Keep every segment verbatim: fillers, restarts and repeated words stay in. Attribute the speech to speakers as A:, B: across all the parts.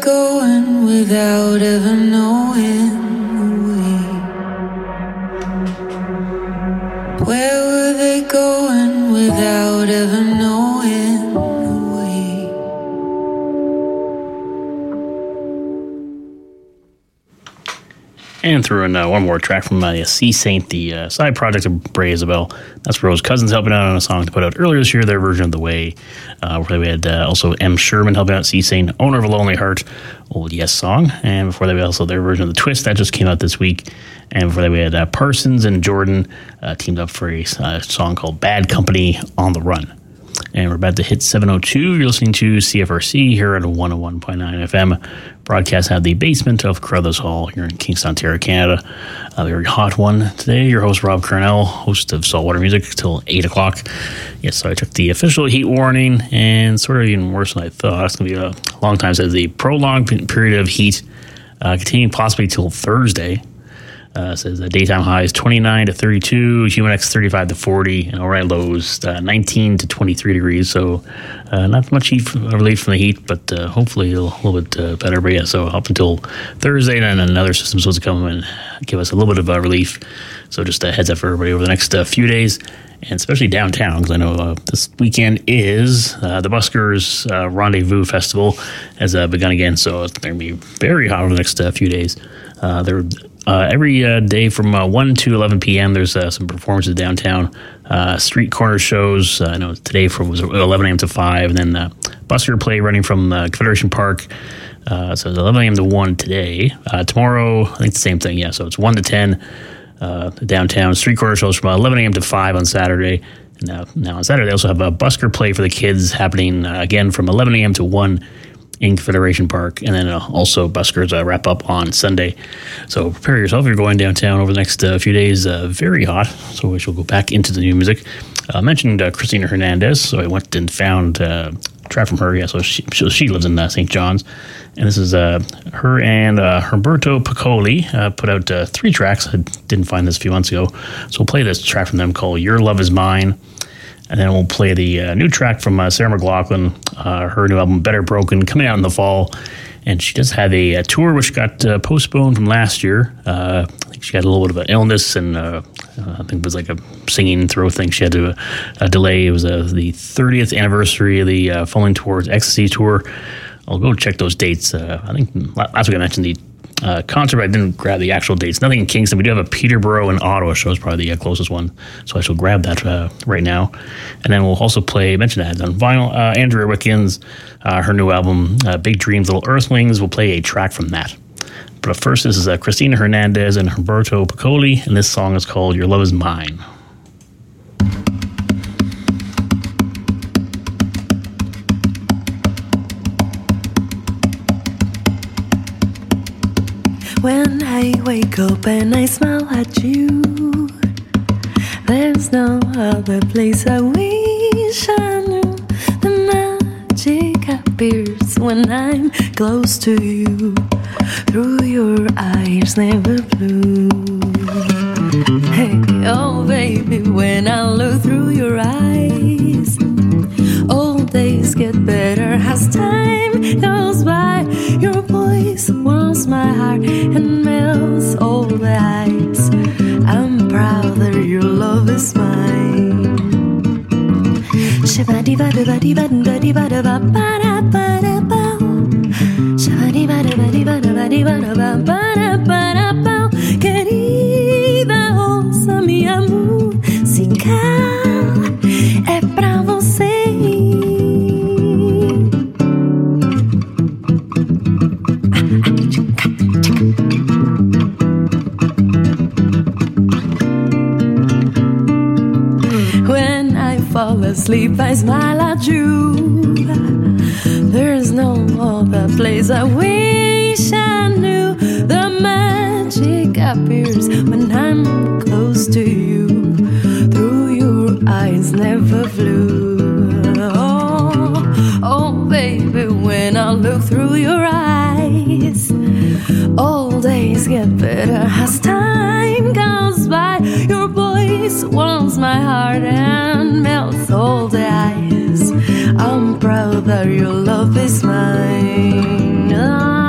A: going without ever knowing the way? Where were they going without ever knowing the way?
B: And threw in uh, one more track from uh, Sea Saint, the uh, side project of Bray Isabel. That's Rose Cousins helping out on a song to put out earlier this year, their version of The Way. Uh, where we had uh, also M. Sherman helping out Sea Saint, owner of A Lonely Heart, old Yes song. And before that, we also their version of The Twist that just came out this week. And before that, we had uh, Parsons and Jordan uh, teamed up for a uh, song called Bad Company on the Run. And we're about to hit seven oh two. You're listening to C F R C here at one oh one point nine F M. Broadcast out of the basement of Carruthers Hall here in Kingston, Ontario, Canada. A very hot one today. Your host, Rob Cornell, host of Saltwater Music, till eight o'clock. Yes, so I took the official heat warning, and sort of even worse than I thought. It's going to be a long time since the prolonged period of heat, uh, continuing possibly till Thursday. Uh, says the daytime high is twenty-nine to thirty-two, human X thirty-five to forty, and overnight lows uh, nineteen to twenty-three degrees. So uh, not much heat relief from the heat, but uh, hopefully a little bit uh, better. But yeah, so up until Thursday, and another system supposed to come and give us a little bit of uh, relief. So just a heads up for everybody over the next uh, few days, and especially downtown, because I know uh, this weekend is uh, the Buskers uh, Rendezvous Festival has uh, begun again. So it's going to be very hot over the next uh, few days. Uh, they're Uh, every uh, day from uh, one to eleven p.m. there's uh, some performances downtown, uh, street corner shows. Uh, I know today from was eleven a.m. to five, and then uh, Busker play running from uh, Confederation Park. Uh, so it's eleven a.m. to one today. Uh, tomorrow, I think the same thing. Yeah, so it's one to ten uh, downtown. Street corner shows from eleven a.m. to five on Saturday. And now, now on Saturday, they also have a Busker play for the kids happening uh, again from eleven a.m. to one in Confederation Park, and then uh, also Buskers uh, wrap up on Sunday. So prepare yourself if you're going downtown over the next uh, few days. Uh, very hot, so we shall go back into the new music. I uh, mentioned uh, Christina Hernandez, so I went and found uh, a track from her. Yeah, so she, so she lives in uh, Saint John's, and this is uh, her and uh, Humberto Piccoli uh, put out uh, three tracks. I didn't find this a few months ago, so we'll play this track from them called Your Love Is Mine. And then we'll play the uh, new track from uh, Sarah McLachlan, uh, her new album, Better Broken, coming out in the fall. And she does have a, a tour which got uh, postponed from last year. Uh, I think she had a little bit of an illness, and uh, I think it was like a singing throat thing. She had to uh, delay. It was uh, the thirtieth anniversary of the uh, Falling Towards Ecstasy tour. I'll go check those dates. Uh, I think last week I mentioned the Uh, concert, I didn't grab the actual dates. Nothing in Kingston. We do have a Peterborough and Ottawa show is probably the uh, closest one, so I shall grab that uh, right now. And then we'll also play, mention that on vinyl, uh, Andrea Wickens, uh, her new album, uh, Big Dreams, Little Earthlings. We'll play a track from that. But first, this is uh, Christina Hernandez and Humberto Piccoli, and this song is called Your Love Is Mine.
C: When I wake up and I smile at you, there's no other place I wish I knew. The magic appears when I'm close to you. Through your eyes, never blue. Hey, oh baby, when I look through your eyes, all days get better as time goes by. Your voice warms my heart and melts all the ice. I'm proud that your love is mine. Querida, ouça minha música, é pra você. When I fall asleep, I smile at you. There's no other place I wish I knew. The magic appears when I'm close to you. Through your eyes, never flew. Oh, oh, baby, when I look through your eyes, all days get better as time goes by. Your voice warms my heart and melts all the ice. I'm proud that your love is mine. Oh.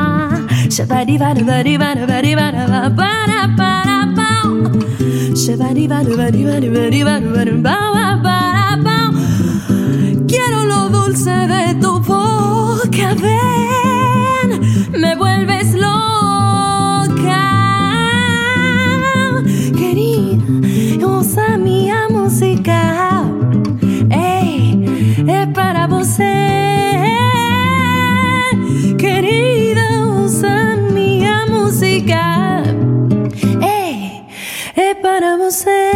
C: Quiero lo dulce de tu boca, ven, me vuelves loca. Querida, usa minha música, ei, é para você. Querida, usa minha música, ei, é para você.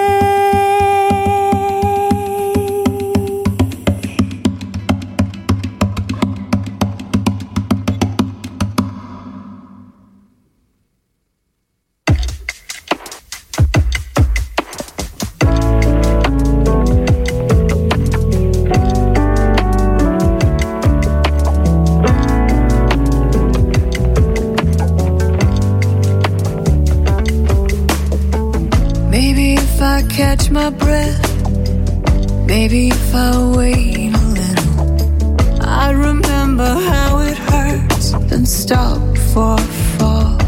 A: Catch my breath. Maybe if I wait a little, I remember how it hurts and stop before I fall.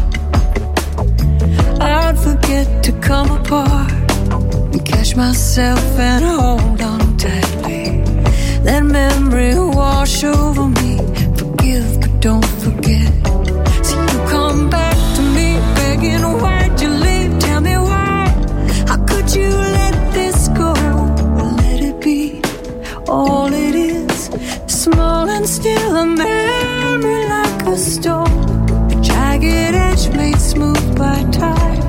A: I'd forget to come apart and catch myself and hold on tightly. Let memory wash over me. Forgive but don't forget. See you come back to me begging, why'd you leave? Tell me why. How could you let this go? Let it be all it is, small and still, a memory like a stone, a jagged edge made smooth by time.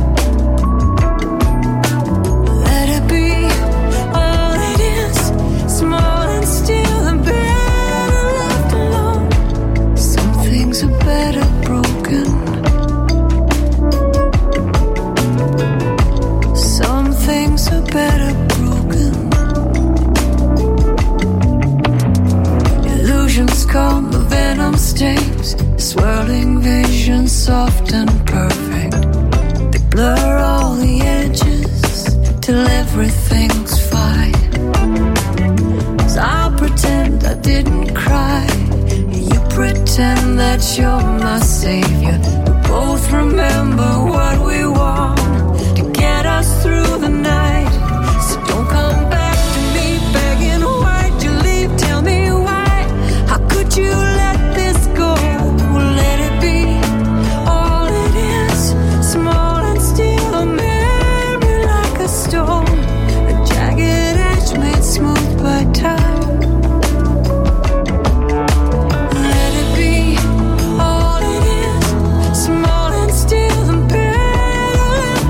A: Let it be all it is, small and still, and better left alone. Some things are better broken. Things are better broken. Illusions come, the venom stings, swirling visions soft and perfect. They blur all the edges till everything's fine. So I'll pretend I didn't cry, you pretend that you're my savior. We both remember what we want to get us through the night. So don't come back to me begging, why'd you leave? Tell me why. How could you let this go? Let it be all it is, small and still, a memory like a stone, a jagged edge made smooth by time. Let it be all it is, small and still, and better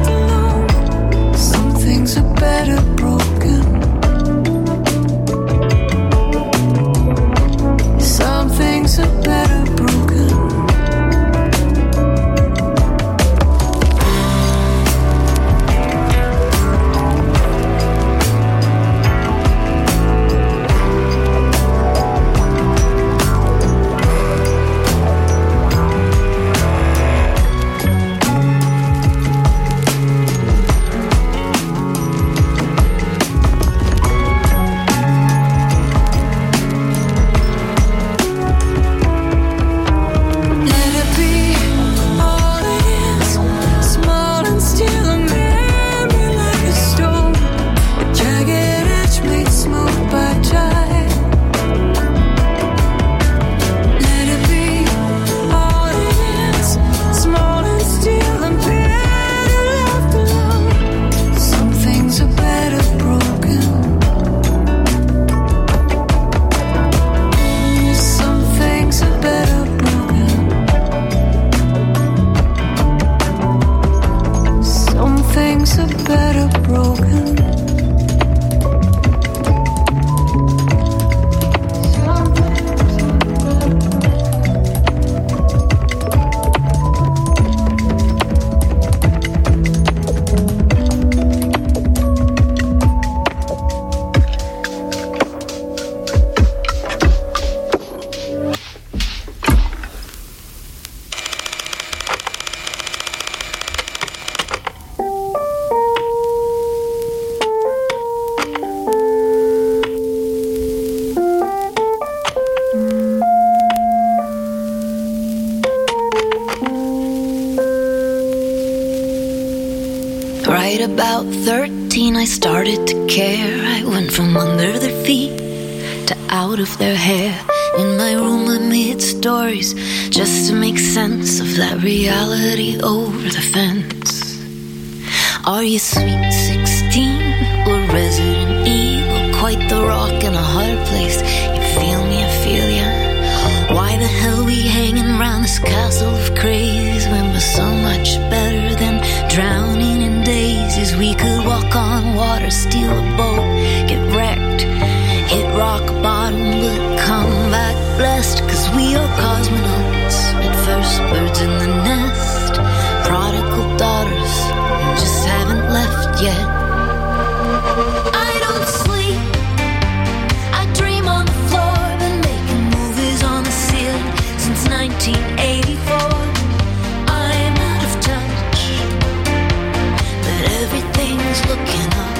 A: about thirteen, I started to care. I went from under their feet to out of their hair. In my room I made stories just to make sense of that reality over the fence. Are you sweet sixteen or Resident Evil? Quite the rock in a hard place. You feel me, I feel ya. Why the hell we hanging around this castle of craze when we're so much better than drowning in daisies? We could walk on water, steal a boat, get wrecked, hit rock bottom, but come back blessed. Cause we are cosmonauts, at first birds in the nest, prodigal daughters, just haven't left yet. I don't sleep, I dream on the floor, been making movies on the ceiling since nineteen eighty-four. I'm out of touch, but everything's looking up.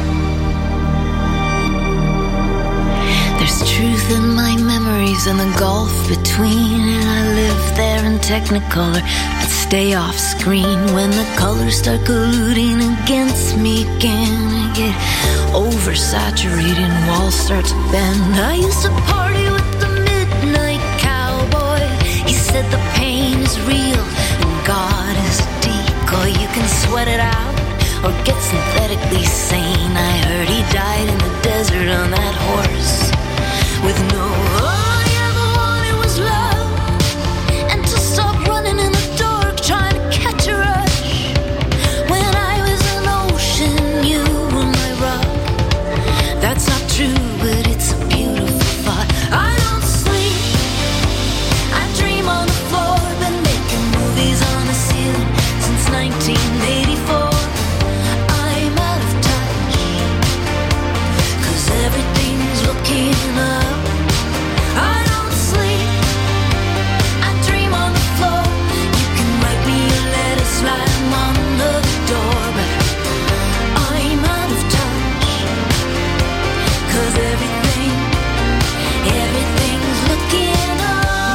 A: There's truth in my memories and the gulf between, and I live there in Technicolor, but stay off screen. When the colors start colluding against me again, I get oversaturated and walls start to bend. I used to party with the midnight cowboy. He said the pain is real and God is a decoy. You can sweat it out or get synthetically sane. I heard he died in the desert on that horse with no, all I ever wanted was love, and to stop running in the dark trying to catch a rush. When I was an ocean, you were my rock. That's not true, but it's a beautiful thought. I don't sleep, I dream on the floor, been making movies on the ceiling since nineteen eighty-four. I'm out of touch, cause everything's looking up. I don't sleep, I dream on the floor. You can write me a letter, slide them on the door, but I'm out of touch, cause everything, everything's looking up.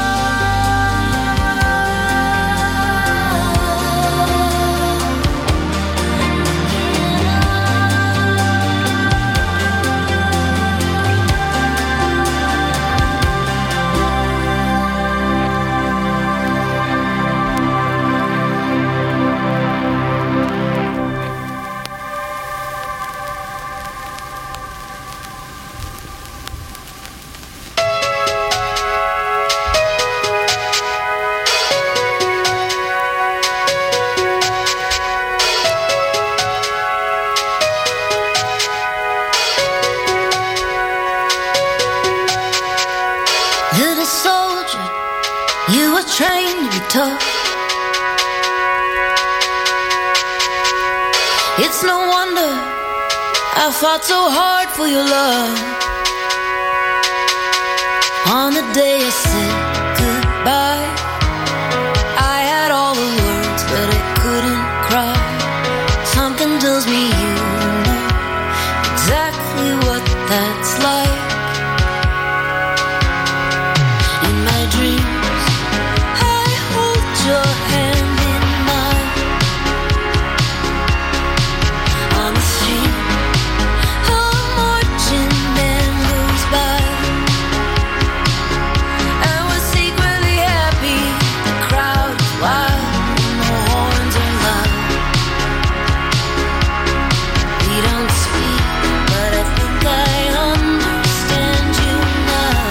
A: Little soldier, you were trained to be tough. It's no wonder I fought so hard for your love. On the day I said goodbye, I had all the words, but I couldn't cry. Something tells me you know exactly what that's like. In my dreams, I hold your hand in mine. On the street, a marching band goes by, and we're secretly happy. The crowd is wild and the horns are loud. We don't speak, but I think I understand you now.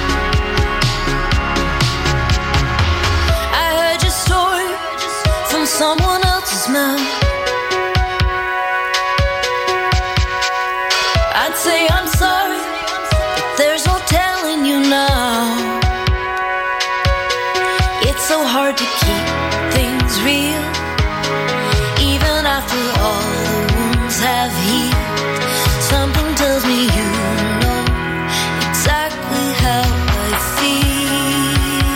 A: I heard your story from someone else's mouth. I'd say I'm sorry, but there's no telling you now. It's so hard to keep things real, even after all the wounds have healed. Something tells me you know exactly how I feel.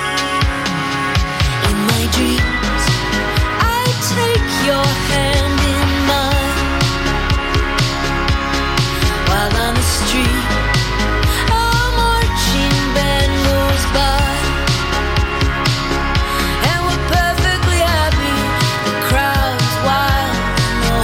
A: In my dreams, I take your hand in mine, while on the street a marching band goes by, and we're perfectly happy. The crowd's wild and the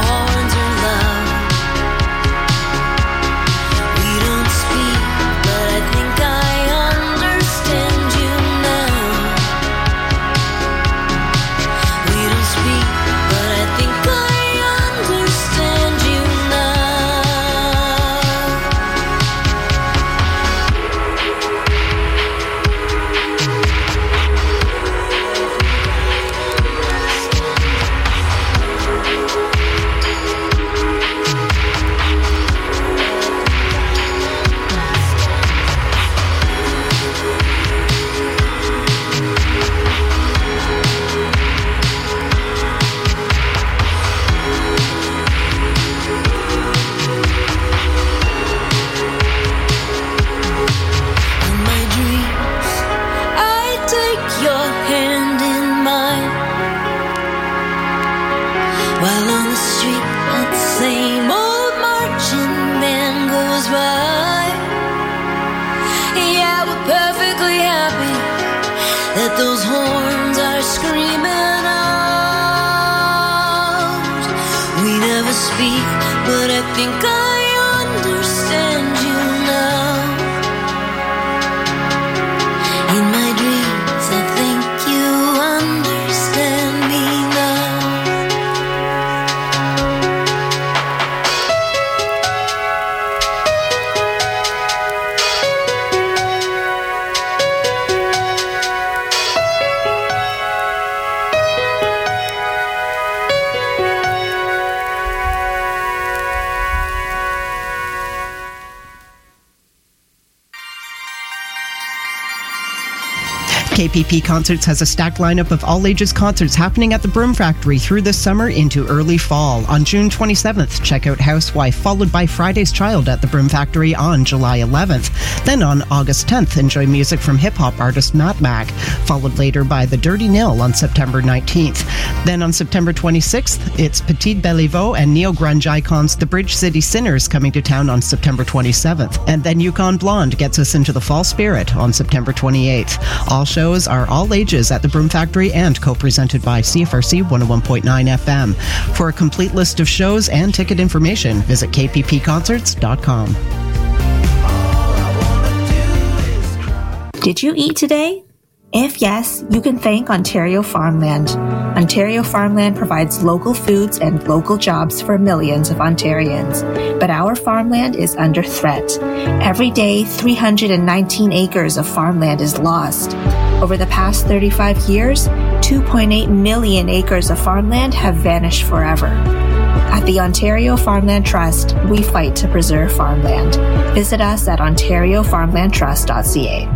D: K P P Concerts has a stacked lineup of all-ages concerts happening at the Broom Factory through this summer into early fall. On June twenty-seventh, check out Housewife, followed by Friday's Child at the Broom Factory on July eleventh. Then on August tenth, enjoy music from hip-hop artist Matt Mac, followed later by The Dirty Nil on September nineteenth. Then on September twenty-sixth, it's Petite Beliveau and neo-grunge icons The Bridge City Sinners coming to town on September twenty-seventh. And then Yukon Blonde gets us into the fall spirit on September twenty-eighth. All shows are all ages at the Broom Factory and co-presented by C F R C one oh one point nine F M. For a complete list of shows and ticket information, visit k p p concerts dot com.
E: Did you eat today? If yes, you can thank Ontario Farmland. Ontario Farmland provides local foods and local jobs for millions of Ontarians. But our farmland is under threat. Every day, three hundred nineteen acres of farmland is lost. Over the past thirty-five years, two point eight million acres of farmland have vanished forever. At the Ontario Farmland Trust, we fight to preserve farmland. Visit us at ontario farmland trust dot c a.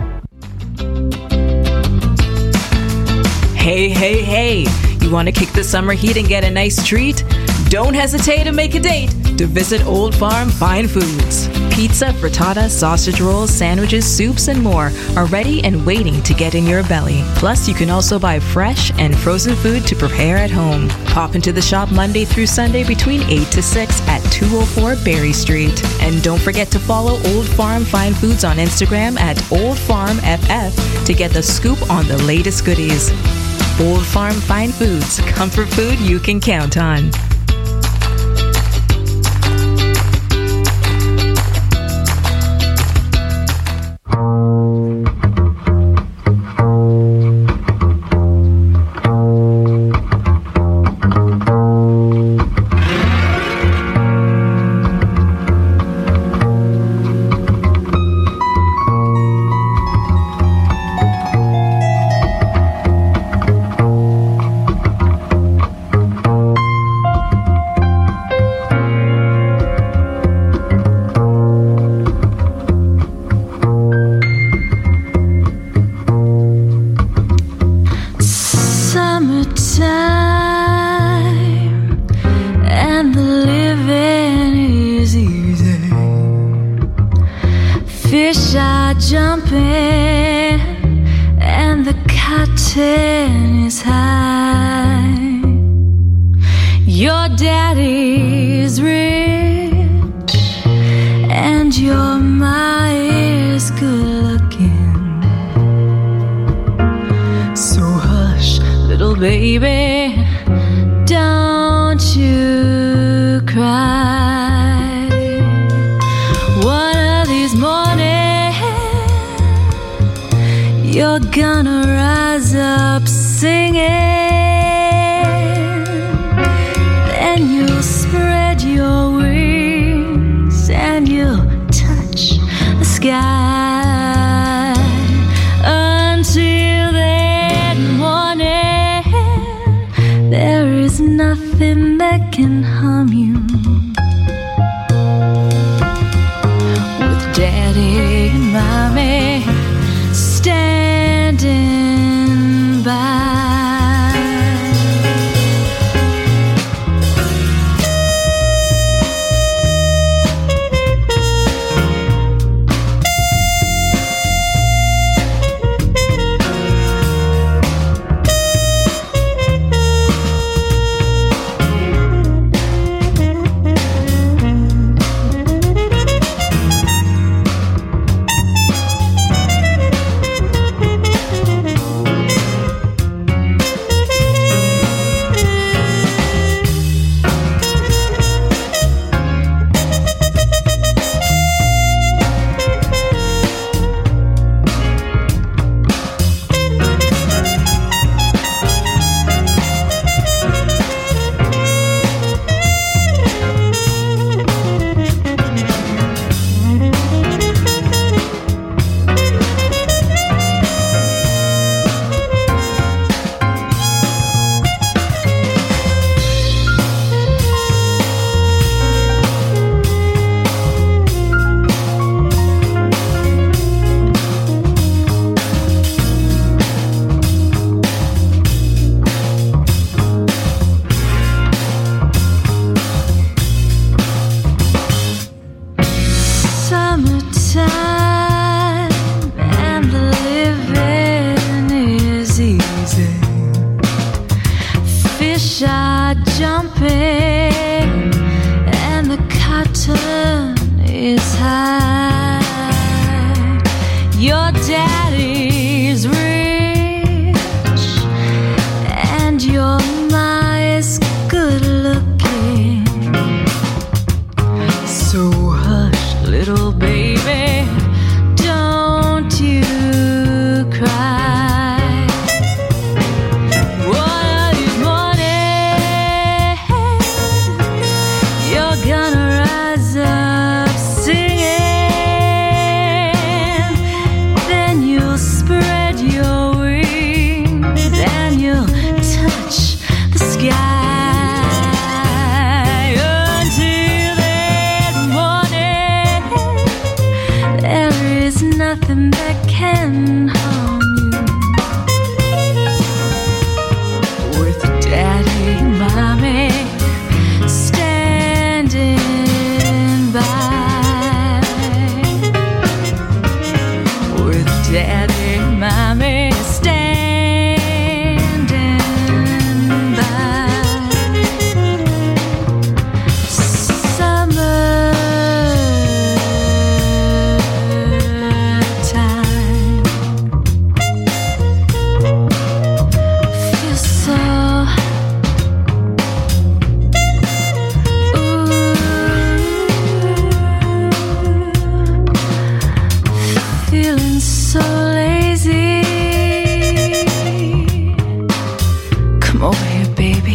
F: Hey, hey, hey! You want to kick the summer heat and get a nice treat? Don't hesitate to make a date to visit Old Farm Fine Foods. Pizza, frittata, sausage rolls, sandwiches, soups, and more are ready and waiting to get in your belly. Plus, you can also buy fresh and frozen food to prepare at home. Pop into the shop Monday through Sunday between eight to six at two oh four Berry Street. And don't forget to follow Old Farm Fine Foods on Instagram at Old Farm F F to get the scoop on the latest goodies. Old Farm Fine Foods, comfort food you can count on.
C: time and the living is easy. Fish are jumping and the cotton is high. Your daddy's rich and your ma is good looking. So hush, little baby, don't you cry. One of these mornings, you're gonna rise up singing. Then you'll spread your wings and you'll touch the sky. Until that morning, there is nothing that can harm you. With daddy, mommy standing by. With daddy, mommy standing by. Summertime feels so ooh, feeling so lazy. Come over here, baby.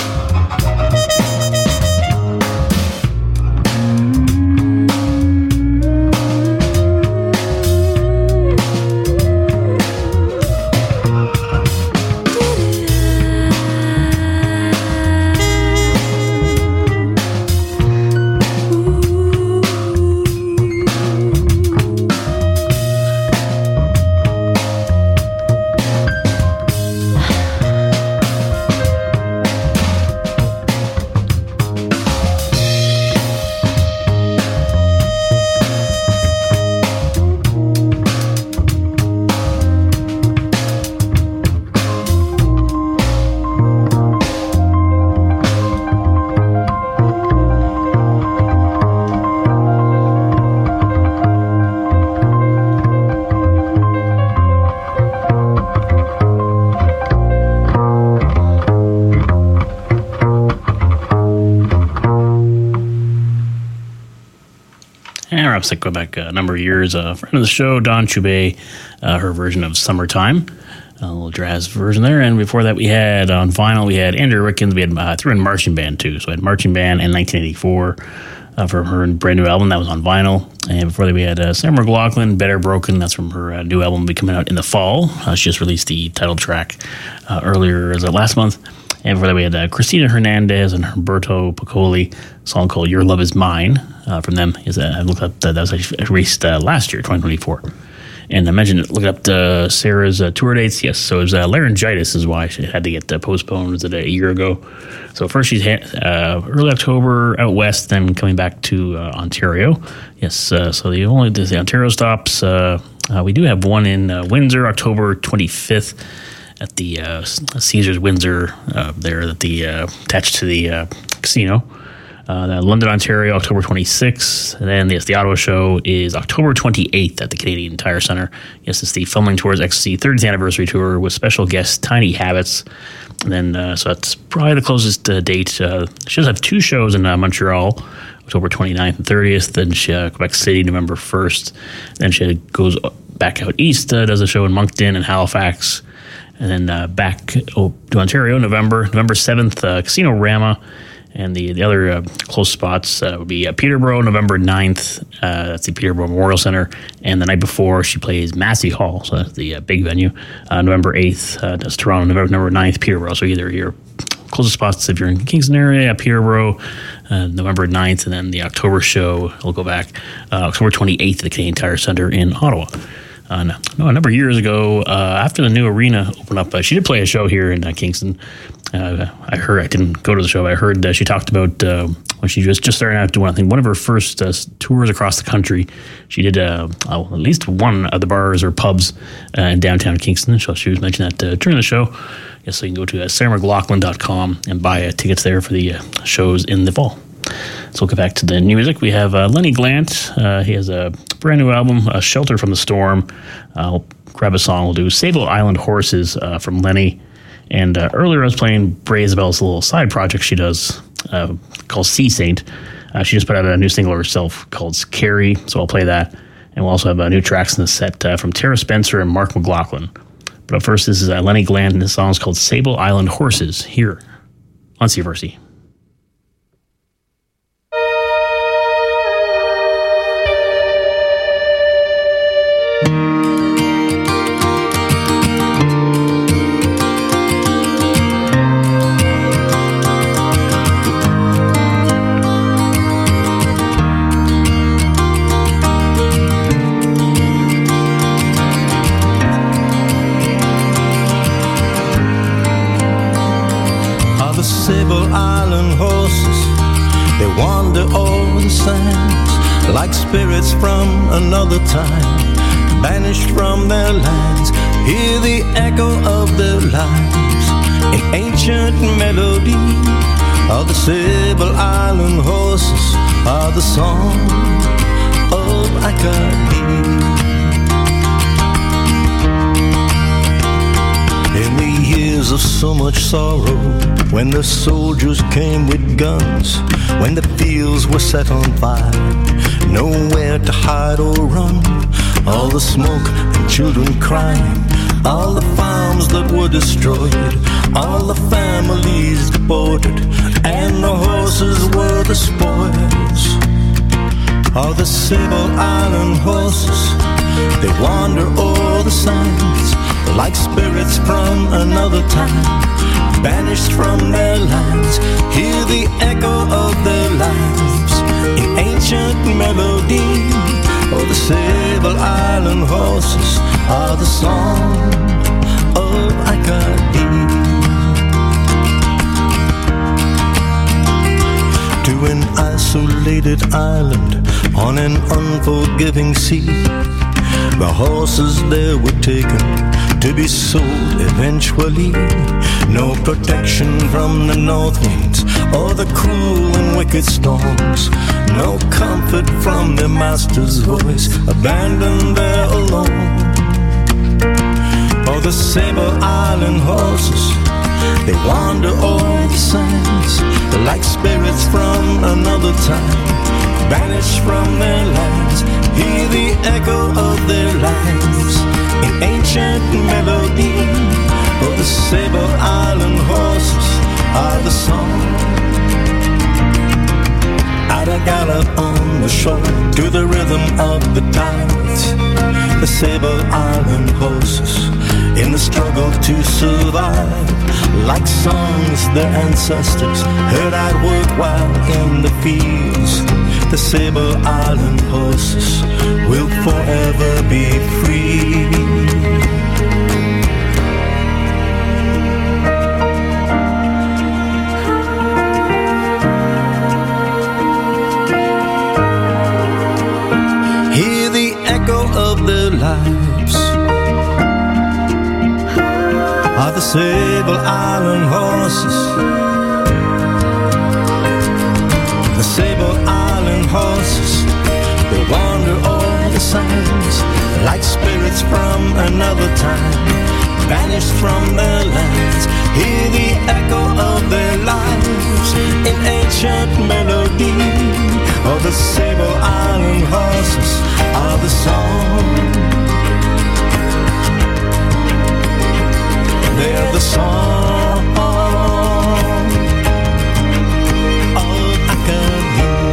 B: And we're up to go back a number of years. A uh, friend of the show, Dawn Chubey, uh, her version of Summertime. A little jazz version there. And before that, we had on vinyl, we had Andrea Rickens. We had uh, threw in marching band, too. So we had marching band in nineteen eighty-four uh, for her brand new album. That was on vinyl. And before that, we had uh, Sarah McLachlan, Better Broken. That's from her uh, new album, will be coming out in the fall. Uh, she just released the title track uh, earlier, as uh, last month. And before that, we had uh, Christina Hernandez and Humberto Piccoli, a song called Your Love Is Mine uh, from them. Is uh, I looked up that, that was actually released uh, last year, twenty twenty-four. And I mentioned, look up uh, Sarah's uh, tour dates. Yes, so it was uh, laryngitis is why she had to get uh, postponed. Was it a year ago? So first she's uh, early October out west, then coming back to uh, Ontario. Yes, uh, so the only the Ontario stops, uh, uh, we do have one in uh, Windsor, October twenty-fifth. At the uh, Caesars Windsor, uh, there at the uh, attached to the uh, casino. Uh, the London, Ontario, October twenty-sixth. And then yes, the Ottawa show is October twenty-eighth at the Canadian Tire Centre. Yes, it's the Fumbling Tours Ecstasy thirtieth Anniversary Tour with special guest Tiny Habits. And then, uh, so that's probably the closest uh, date. Uh, she does have two shows in uh, Montreal, October twenty-ninth and thirtieth. Then she uh, Quebec City, November first. Then she goes back out east, uh, does a show in Moncton and Halifax. And then uh, back oh, to Ontario, November, November seventh, uh, Casino Rama. And the, the other uh, close spots uh, would be uh, Peterborough, November ninth. Uh, that's the Peterborough Memorial Center. And the night before, she plays Massey Hall. So that's the uh, big venue. Uh, November eighth, uh, that's Toronto. November ninth, Peterborough. So either your closest spots if you're in the Kingston area, Peterborough, uh, November ninth. And then the October show, we'll go back, uh, October twenty-eighth at the Canadian Tire Centre in Ottawa. uh, no, no, a number of years ago, uh, after the new arena opened up. Uh, she did play a show here in uh, Kingston. Uh, I heard, I didn't go to the show, but I heard that she talked about uh, when she was just starting out doing, I think, one of her first uh, tours across the country. She did uh, uh, at least one of the bars or pubs uh, in downtown Kingston. So she was mentioning that uh, during the show. Yes, so you can go to uh, sarah mclaughlin dot com and buy uh, tickets there for the uh, shows in the fall. So we'll get back to the new music. We have uh, Lenny Glant. Uh, he has a brand new album, uh, Shelter from the Storm. Uh, I'll grab a song. We'll do Sable Island Horses uh, from Lenny. And uh, earlier I was playing Bray Isabel's little side project she does uh, called Sea Saint. Uh, she just put out a new single herself called Carrie, so I'll play that. And we'll also have uh, new tracks in the set uh, from Tara Spencer and Mark McLaughlin. But up first, this is uh, Lenny Glant, and this song is called Sable Island Horses here on C F R C.
G: Like spirits from another time, banished from their lands, hear the echo of their lives in ancient melody. Of the Sable Island horses are the song of Acadie. In the years of so much sorrow, when the soldiers came with guns, when the fields were set on fire, nowhere to hide or run, all the smoke and children crying, all the farms that were destroyed, all the families deported, and the horses were the spoils. All the Sable Island horses, they wander o'er the sands, like spirits from another time, banished from their lands, hear the echo of their lives in ancient melody. Oh, the Sable Island horses are the song of Acadie. To an isolated island on an unforgiving sea, the horses there were taken to be sold eventually. No protection from the north winds or the cruel and wicked storms, no comfort from their master's voice, abandoned there alone. For the Sable Island horses, they wander o'er the sands, like spirits from another time, banished from their lands, hear the echo of their lives in ancient melody. Oh, the Sable Island horses are the song. At a gallop on the shore, to the rhythm of the tides, the Sable Island horses in the struggle to survive, like songs their ancestors heard at work while in the fields. The Sable Island horses will forever be free. Hear the echo of their lives are the Sable Island horses. The Sable Island horses, they wander o'er the sands, like spirits from another time, banished from their lands, hear the echo of their lives in ancient melody. Oh, the Sable Island horses are the song. They're the song of Acadie.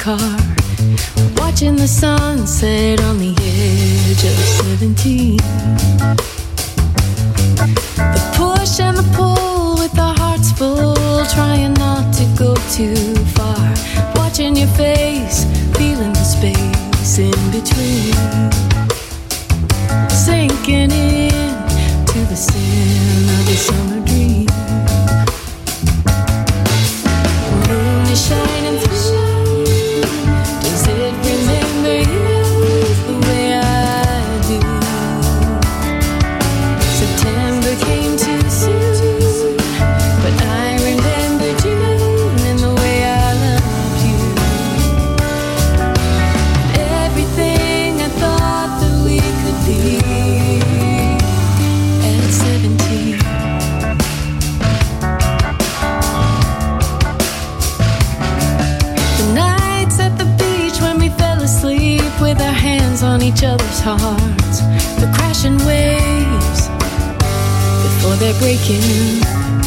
C: car, watching the sunset on the edge of seventeen. The push and the pull with our hearts full, trying not to go too far, watching your face, feeling the space in between, sinking in to the sin of a summer dream. The moon is shining through. Does it remember you the way I do? September came too soon, but I remember June and the way I loved you. Everything I thought that we could be at seventeen. The nights at the beach when we fell asleep with our hands on each other's hearts, the crashing waves before they're breaking.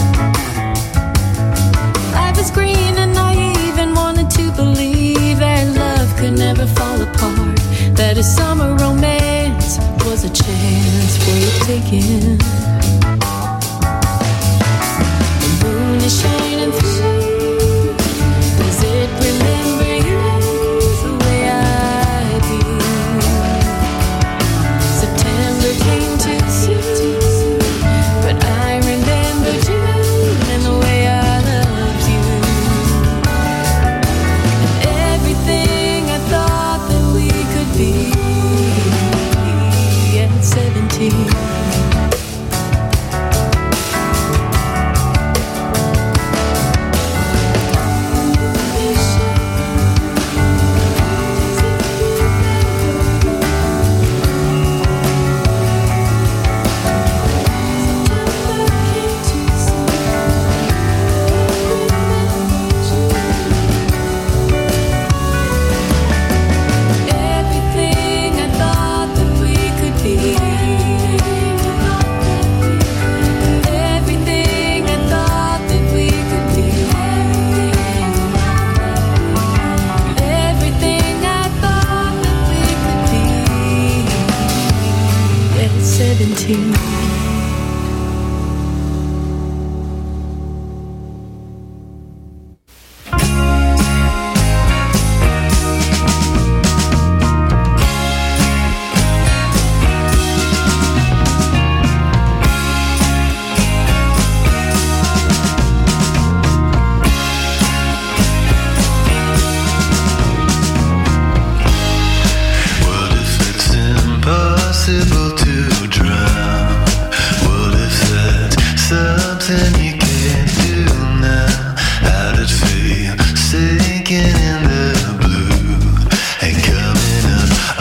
C: Life is green and naive and wanted to believe that love could never fall apart, that a summer romance was a chance worth taking. The moon is shining through. Does it remember you the way I do? September came too soon, but I remember June and the way I loved you. And everything I thought that we could be at seventeen. Everything I thought that we could be. Everything I thought that we could be. Everything I thought that we could be at seventeen.
H: What if it's impossible to drown? What if that's something you can't do now? How'd it feel sinking in the blue and coming up? Oh,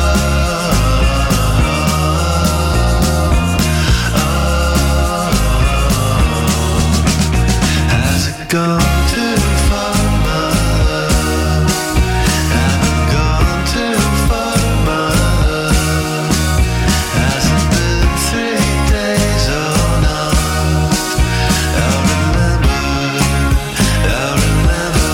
H: oh, has it gone too far, my love? Have it gone too far, my love? Has it been three days or not? I'll remember, I'll remember.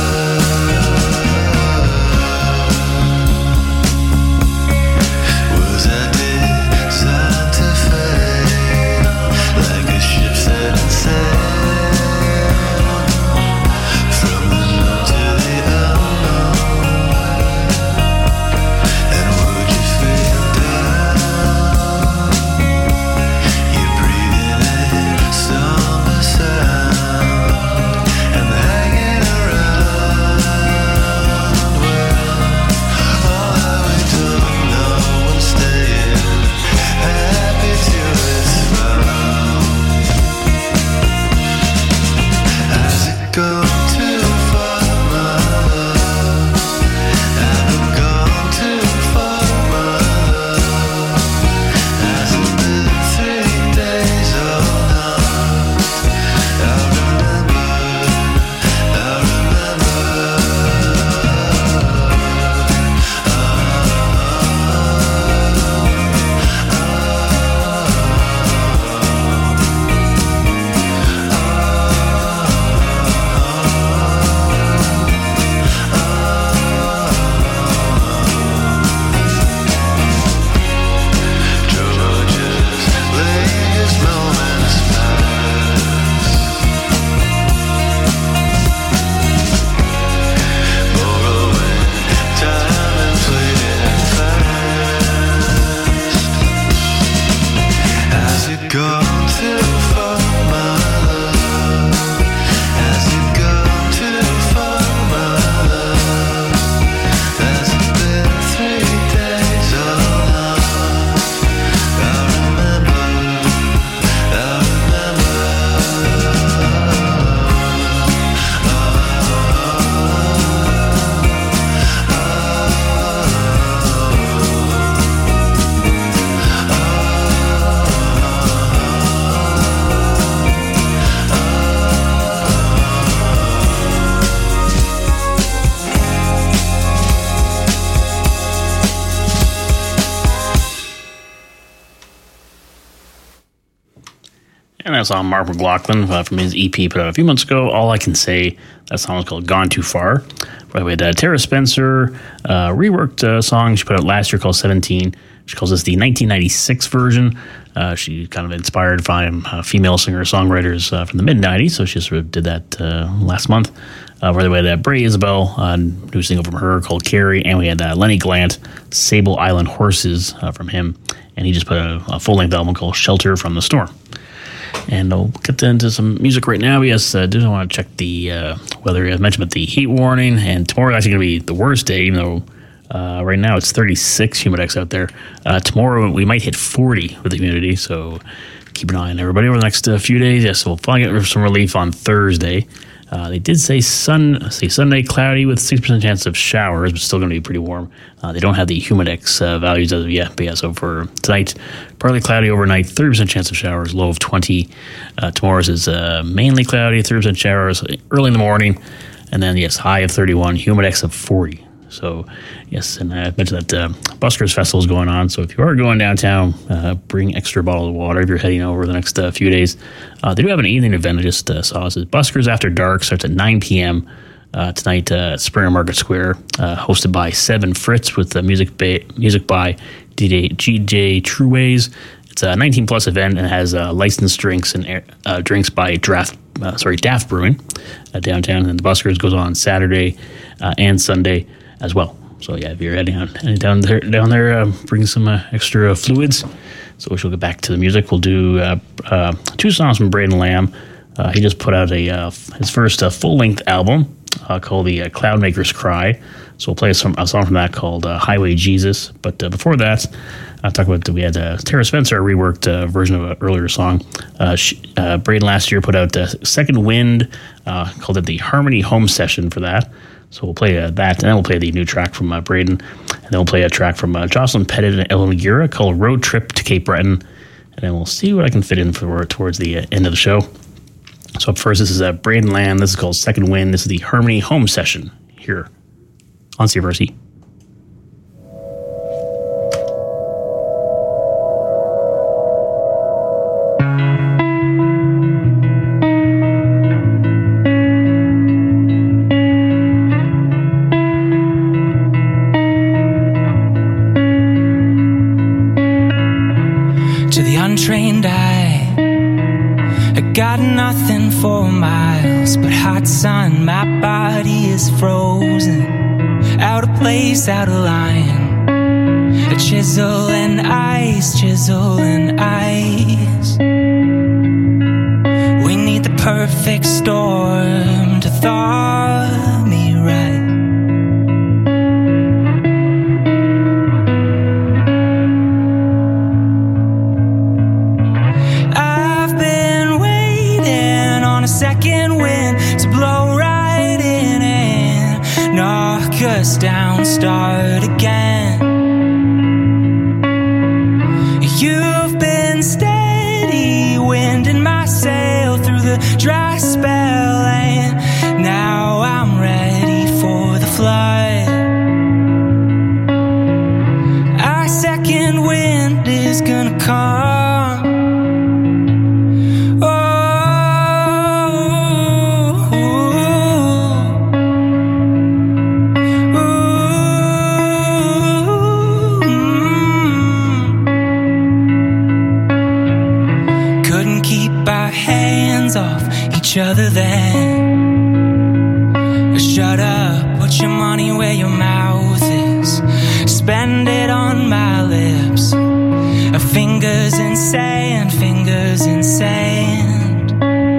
H: Was I designed to fade like a ship set and sail?
B: playing a song Mark McLaughlin uh, from his E P put out a few months ago. All I Can Say. That song was called Gone Too Far. By the way, uh, Tara Spencer uh, reworked a song she put out last year called seventeen. She calls this the nineteen ninety-six version. Uh, she kind of inspired from uh, female singer-songwriters uh, from the mid-nineties, so she sort of did that uh, last month. Uh, by the way, that Bray Isabel, uh, new single from her called Carrie, and we had uh, Lenny Glant, Sable Island Horses uh, from him, and he just put a, a full-length album called Shelter from the Storm. And I'll get into some music right now. Yes, I uh, do want to check the uh, weather. I mentioned about the heat warning, and tomorrow is actually going to be the worst day, even though uh, right now it's thirty-six humidex out there. Uh, tomorrow we might hit forty with the humidity, so keep an eye on everybody over the next uh, few days. Yes, so we'll finally get some relief on Thursday. Uh, they did say sun, say Sunday cloudy with six percent chance of showers, but still going to be pretty warm. Uh, they don't have the humidex uh, values as of yet, but yeah, so for tonight, partly cloudy overnight, thirty percent chance of showers, low of twenty. Uh, tomorrow's is uh, mainly cloudy, thirty percent showers early in the morning, and then, yes, high of thirty-one, humidex of forty. So, yes, and I mentioned that uh, Buskers Festival is going on, so if you are going downtown, uh, bring extra bottles of water if you're heading over the next uh, few days. Uh, they do have an evening event I just uh, saw. It says Buskers After Dark starts at nine p.m. Uh, tonight uh, at Springer Market Square, uh, hosted by Seven Fritz with uh, music, ba- music by D J G J Trueways. It's a nineteen plus event and has uh, licensed drinks and uh, drinks by Draft, uh, sorry, Daft Brewing uh, downtown. And the Buskers goes on Saturday uh, and Sunday as well. So yeah, if you're heading out heading down there, down there, uh, bring some uh, extra fluids. So we shall get back to the music. We'll do uh, uh, two songs from Braden Lamb. Uh, he just put out a uh, his first uh, full length album uh, called the uh, Cloudmaker's Cry. So we'll play some, a song from that called uh, Highway Jesus. But uh, before that, I'll talk about we had uh, Tara Spencer reworked a uh, version of an earlier song. Uh, she, uh, Braden last year put out uh, Second Wind, uh, called it the Harmony Home Session for that. So we'll play uh, that, and then we'll play the new track from uh, Braden, and then we'll play a track from uh, Jocelyn Pettit and Ellen Gira called Road Trip to Cape Breton, and then we'll see what I can fit in for towards the uh, end of the show. So up first, this is uh, Braden Lamb. This is called Second Wind. This is the Harmony Home Session here on C F R C.
I: Untrained eye, I got nothing for miles but hot sun. My body is frozen, out of place, out of line. A chisel and ice, chisel and ice. We need the perfect storm to thaw me right. Second wind to blow right in and knock us down, start again. You've been steady, winding my sail through the dry spell, and now I'm ready for the flood. Our second wind is gonna come. Other than shut up, put your money where your mouth is, spend it on my lips. Fingers in sand, fingers in sand.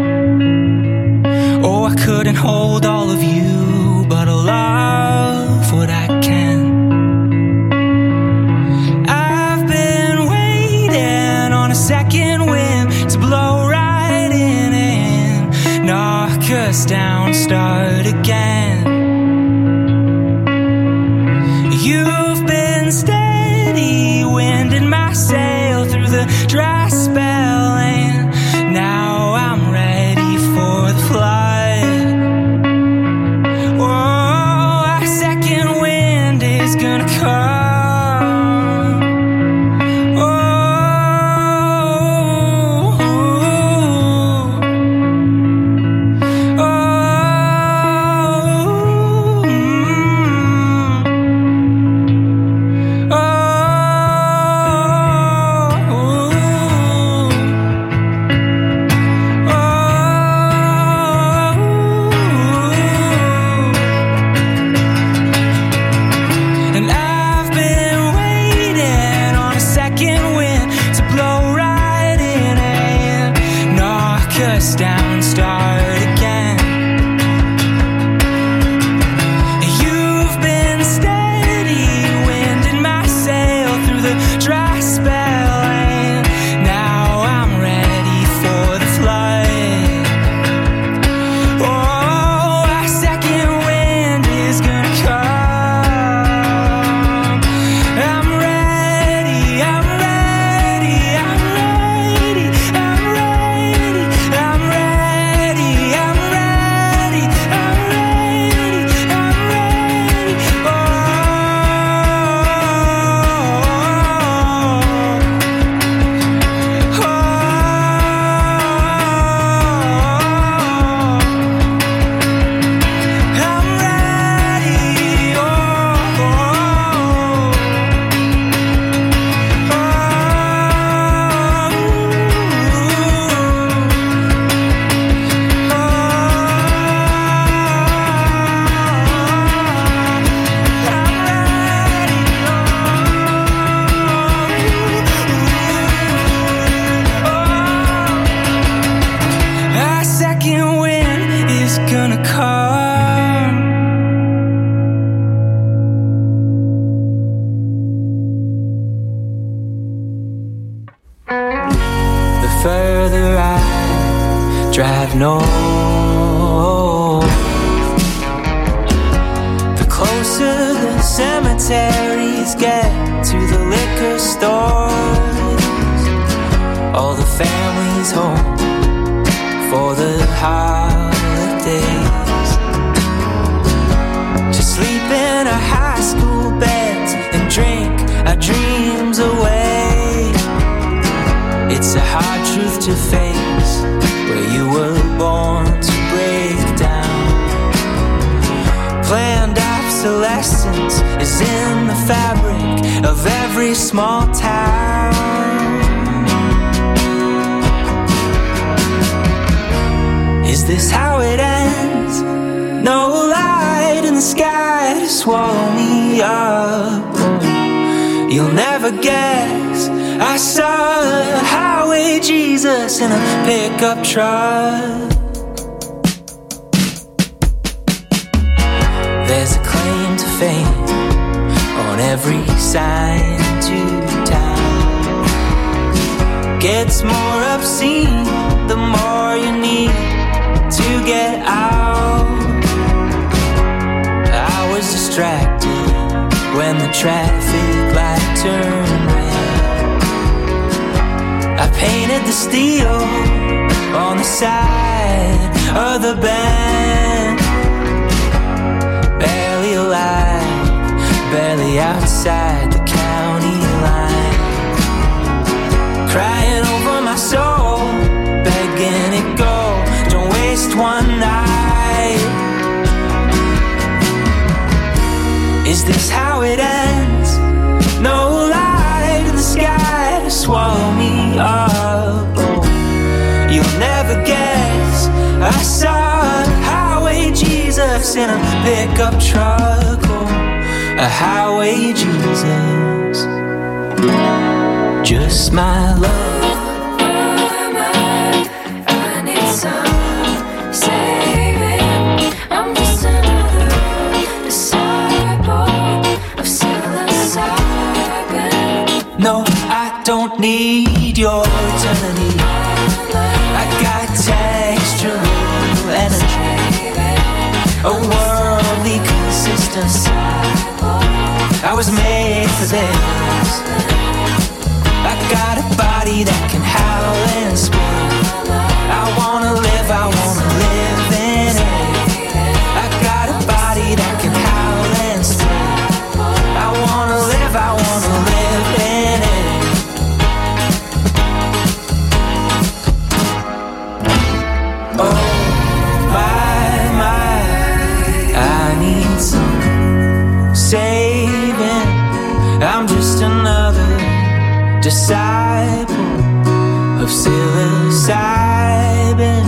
I: Oh, I couldn't hold all of you, but I love what I can. I've been waiting on a second wind to blow right in and knock us down, start again. You've been steady, winding my sail through the dry spell, and now I'm ready for the flood. Oh, our second wind is gonna come. Oh, oh, oh, oh. know. The closer the cemeteries get to the liquor stores, all the families home for the holidays, to sleep in our high school beds and drink our dreams away. It's a hard truth to face, where you were born to break down. Planned obsolescence is in the fabric of every small town. Is this how it ends? No light in the sky to swallow me up. You'll never guess, I saw a highway Jesus in a pickup truck. There's a claim to fame on every sign to town. Gets more obscene the more you need to get out. I was distracted when the traffic light turned red. I painted the steel on the side of the bend. Barely alive, barely outside the county line. Crying over my soul, begging it go, don't waste one night. Is this how it ends? No light in the sky to swallow me up. Oh, you'll never guess, I saw a highway Jesus in a pickup truck. Oh, a highway Jesus, just my love.
A: I need some saving. I'm just another disciple of psilocybin.
I: No, I don't need your eternity. I got textural energy, a worldly consistency. I was made for this. I got a body that can howl and scream. I wanna live, I wanna live in it. I got a body that can howl and scream. I wanna live, I wanna live in it. Oh my, my, I need some saving. I'm just another disciple of psilocybin.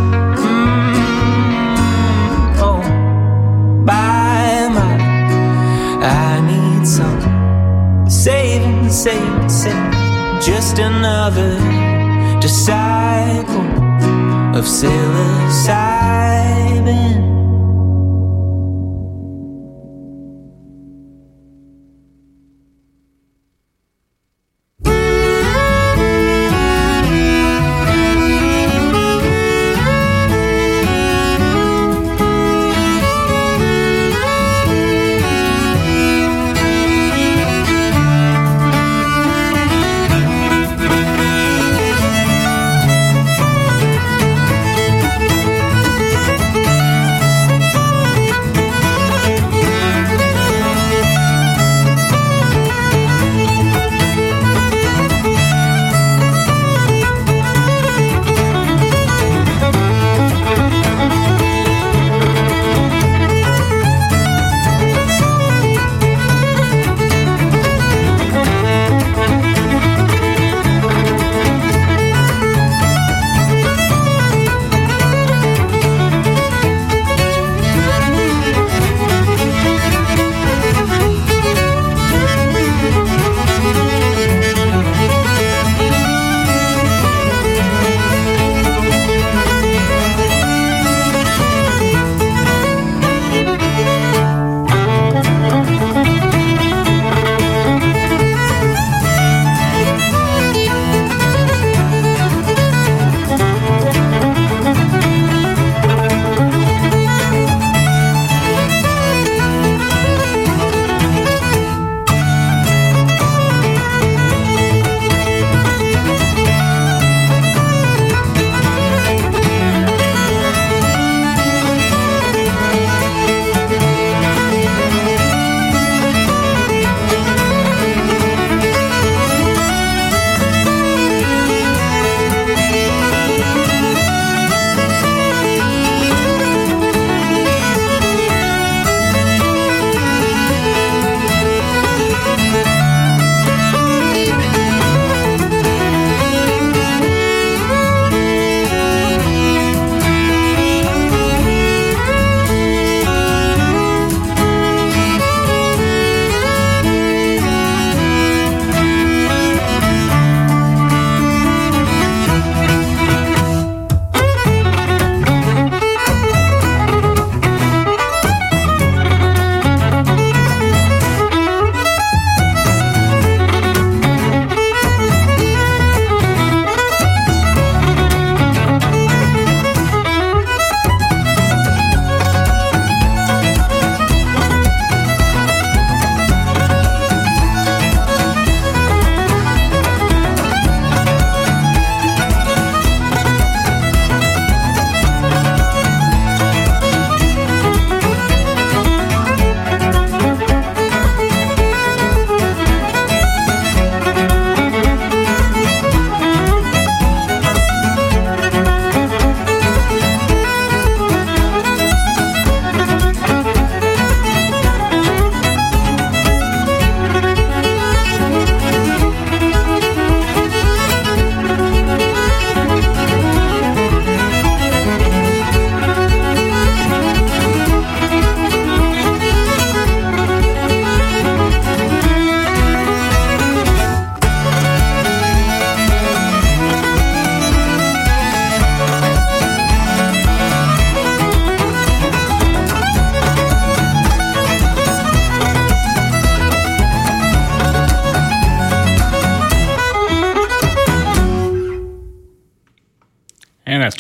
I: Mm, oh, by my, I need some saving, saving, saving. Just another disciple of psilocybin.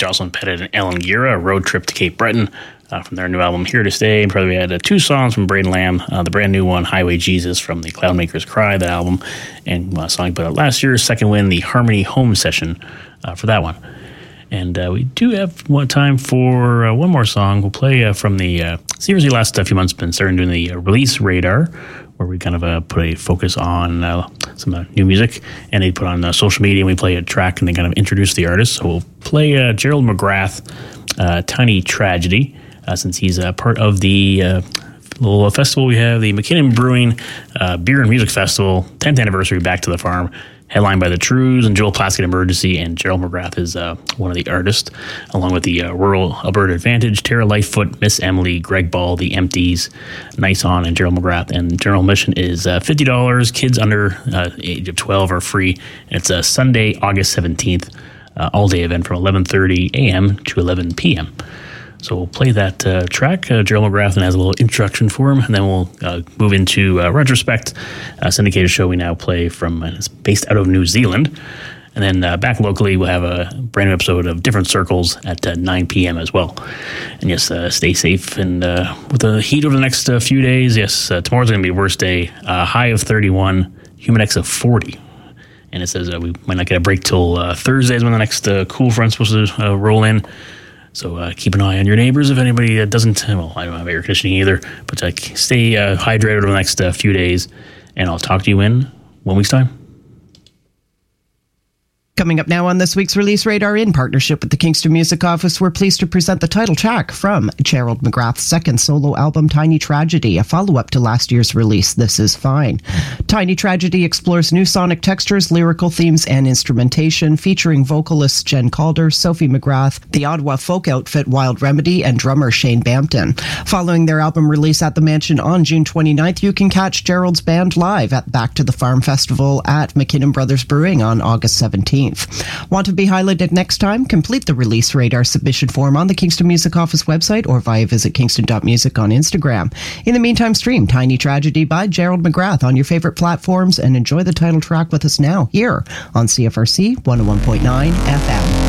B: Jocelyn Pettit and Ellen Gira, Road Trip to Cape Breton, uh, from their new album Here to Stay. And probably we had uh, two songs from Braden Lamb, uh, the brand new one, Highway Jesus, from the Cloudmakers Cry, that album, and uh, song put out last year, Second Wind, the Harmony Home Session uh, for that one. And uh, we do have one time for uh, one more song. We'll play uh, from the uh, series the last uh, few months been starting doing the uh, release radar, where we kind of uh, put a focus on uh, some uh, new music, and they put on uh, social media, and we play a track, and they kind of introduce the artist. So we'll play uh, Gerald McGrath, uh, Tiny Tragedy, uh, since he's uh, part of the uh, little festival we have, the McKinnon Brewing uh, Beer and Music Festival, tenth anniversary, Back to the Farm, headlined by the Trues and Joel Plaskett Emergency, and Gerald McGrath is uh, one of the artists, along with the uh, Rural Alberta Advantage, Tara Lightfoot, Miss Emily, Greg Ball, the Empties, Nice On, and Gerald McGrath. And general admission is uh, fifty dollars. Kids under uh, age of twelve are free. And it's a Sunday, August seventeenth, uh, all-day event from eleven thirty a.m. to eleven p.m. So we'll play that uh, track. Uh, Gerald McGrath has a little introduction for him, and then we'll uh, move into uh, Retrospect, a syndicated show we now play from, uh, it's based out of New Zealand. And then uh, back locally, we'll have a brand new episode of Different Circles at uh, nine p.m. as well. And yes, uh, stay safe. And uh, with the heat over the next uh, few days, yes, uh, tomorrow's going to be a worst day. Uh, high of thirty-one, Humidex of forty. And it says uh, we might not get a break till uh, Thursdays when the next uh, cool front's supposed to uh, roll in. So uh, keep an eye on your neighbors if anybody uh, doesn't, well, I don't have air conditioning either, but uh, stay uh, hydrated over the next uh, few days, and I'll talk to you in one week's time.
D: Coming up now on this week's Release Radar, in partnership with the Kingston Music Office, we're pleased to present the title track from Gerald McGrath's second solo album, Tiny Tragedy, a follow-up to last year's release, This Is Fine. Tiny Tragedy explores new sonic textures, lyrical themes, and instrumentation, featuring vocalists Jen Calder, Sophie McGrath, the Ottawa folk outfit Wild Remedy, and drummer Shane Bampton. Following their album release at the Mansion on June twenty-ninth, you can catch Gerald's band live at Back to the Farm Festival at McKinnon Brothers Brewing on August seventeenth. Want to be highlighted next time? Complete the Release Radar submission form on the Kingston Music Office website or via visit kingston dot music on Instagram. In the meantime, stream Tiny Tragedy by Gerald McGrath on your favorite platforms and enjoy the title track with us now here on C F R C one oh one point nine F M.